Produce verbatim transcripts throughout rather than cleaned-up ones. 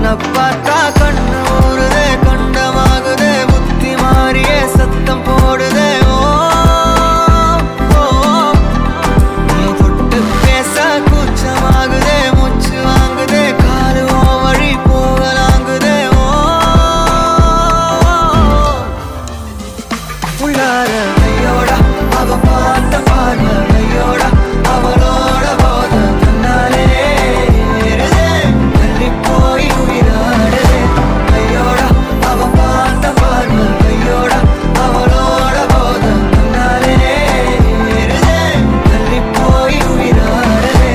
உன்னை பார்த்தா கண்ணு ஊறுதே, கண்டமாகுதே, புத்தி மாறியே சத்தம் போடுதே. ஓ ஓ, நீ தொட்டு பேச கூச்சமாகுதே, மூச்சு வாங்குதே, காலு ஓ வழி போகலாங்குதே. ஓ உள்ளார ஐயோடா அவ பார்த்த பார்வை, ஐயோடா அவளோட போத கண்ணாலே ஏறுதே, தள்ளி போய் உயிராடுதே. ஐயோடா அவ பார்த்த பார்வை, ஐயோடா அவளோட போத கண்ணாலே ஏறுதே, தள்ளி போய் உயிராடுதே.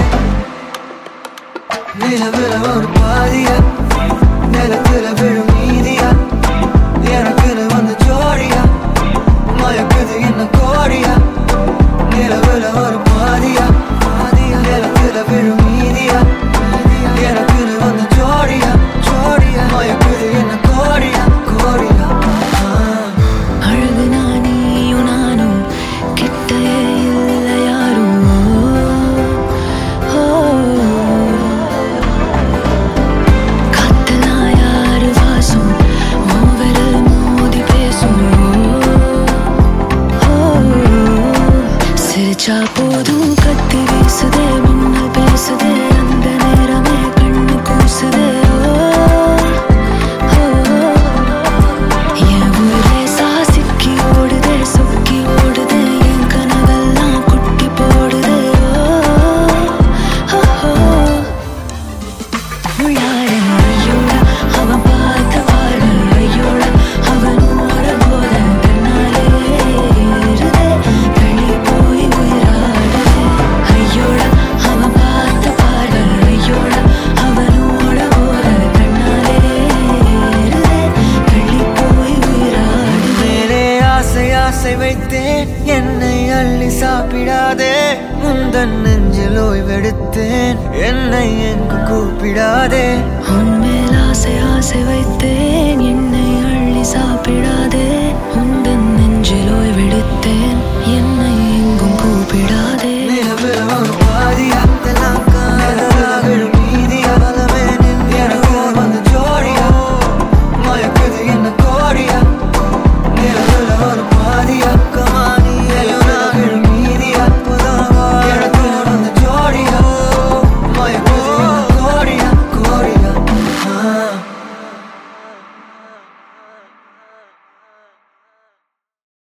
நிலவுல ஒரு பாதியா, நிலத்துல விழும் நீதியா, எனக்குன்னு வந்து ஜோடியா, மயக்குது என்ன கோடியா. நிலவுல ஒரு பாதியா, நிலத்துல விழும் நீதியா, எனக்குன்னு வந்து ஜோடியா, ஜோடியா, மயக்குது என்ன கோடியா, கோடியா. அழகு நானியும் நானும் கிட்டே இல்லை யாரும். காத்தெல்லாம் யாரு வாசம், விரல் மோதி பேசும். சிரிச்சா போதும் கத்தி வீசுதே, மின்னல் பேசுதே, அந்த நேரமே கண்ணு கூசுதே. என் ஊரே சாசிக்கி ஓடுதே, சொக்கி ஓடுதே, என் கனவெல்லாம் குட்டி போடுதே. உள்ளார ஐயோடா அவன் பார்த்த பார்வை, ஐயோடா அவனோட போத கண்ணாலே ஏறுதே, தள்ளி போய் உயிராடுதே. ஐயோடா அவன் பார்த்த பார்வை, ஐயோடா அவனோட போத கண்ணாலே ஏறுதே, தள்ளி போய் உயிராடுதே. மேலே ஆசை ஆசை வைத்தேன், என்னை அள்ளி சாப்பிடாதே. முந்தன் நெஞ்சில் ஓய்வெடுத்தேன், என்னை எங்கு கூப்பிடாதே. உன்மேல